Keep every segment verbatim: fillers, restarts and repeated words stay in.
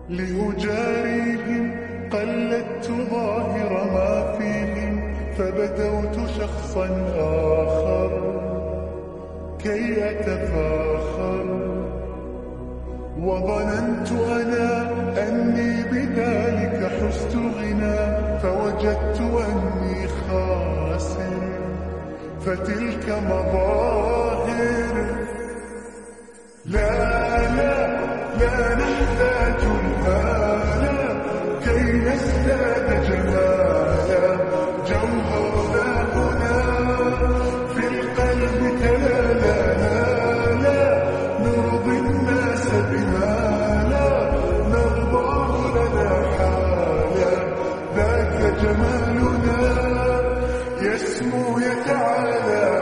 لأجاريهم قلدت ظاهر ما فيهم، فبدوت شخصا آخر كي أتفاخر، وظننت أنا أني بذلك حزت غنى، فوجدت أني خاسر، فتلك مظاهر. لا لا لا نحتاج المال كي نزداد جمالا، جوهرنا هنا في القلب تلالا. لا نرضي الناس بما لا نرضاه لنا حالا، ذاك جمالنا يسمو يتعالى.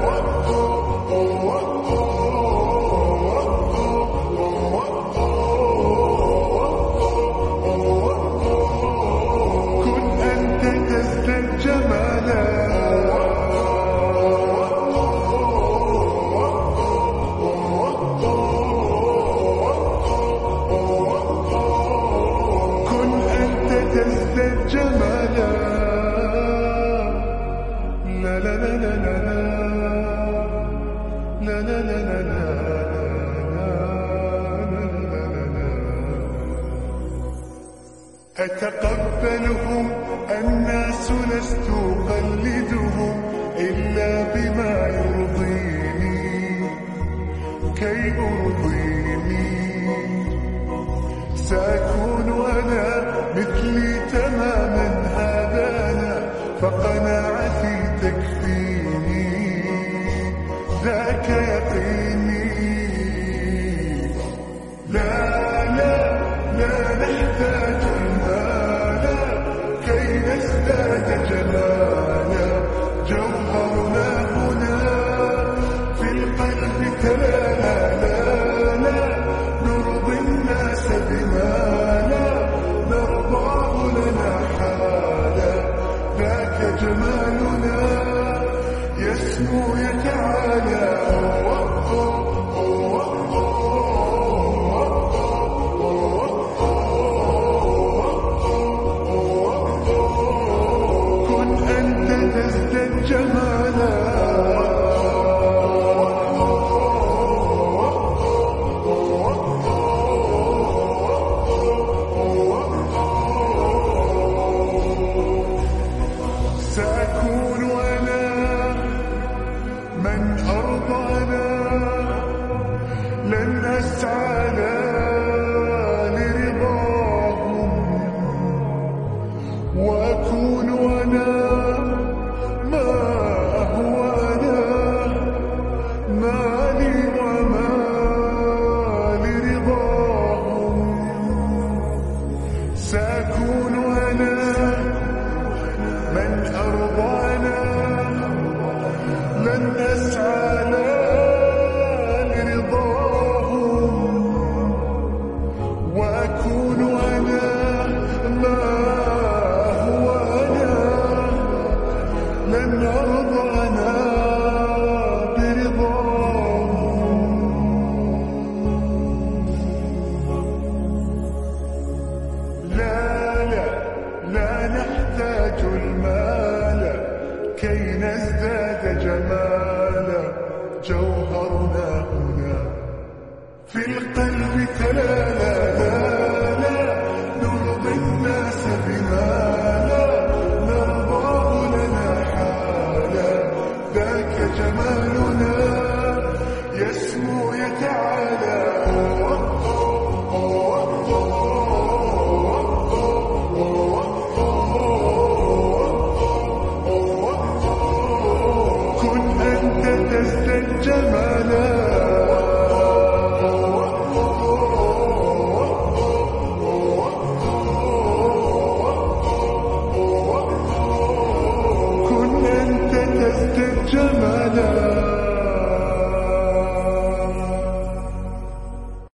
أتقبلهم الناس لست أقلدهم إلا بما يرضيني كي أرضيني. سأكون أنا مثلي تماما، هذا أنا فقناعتي تكفيني، ذاك يقيني. لا لا لا نحتاج نزداد جمالا، جوهرنا هنا في القلب تلالا. لا لا نرضي الناس بما لا نرضاه لنا حالا، ذاك جمالنا يسمو يتعالى. سأكون أنا من أرضانا، لن أسعى لرضاهم، وأكون أنا ما هو أنا، مالي وما لرضاهم. سأكون أنا من أرضانا، لن أسعى لرضاهم، وأكون أنا ما هو أنا، لن أرضى أنا برضاهم. لا لا لا نحتاج المال كي نزداد جمالا، جوهرنا هنا في القلب تلالا.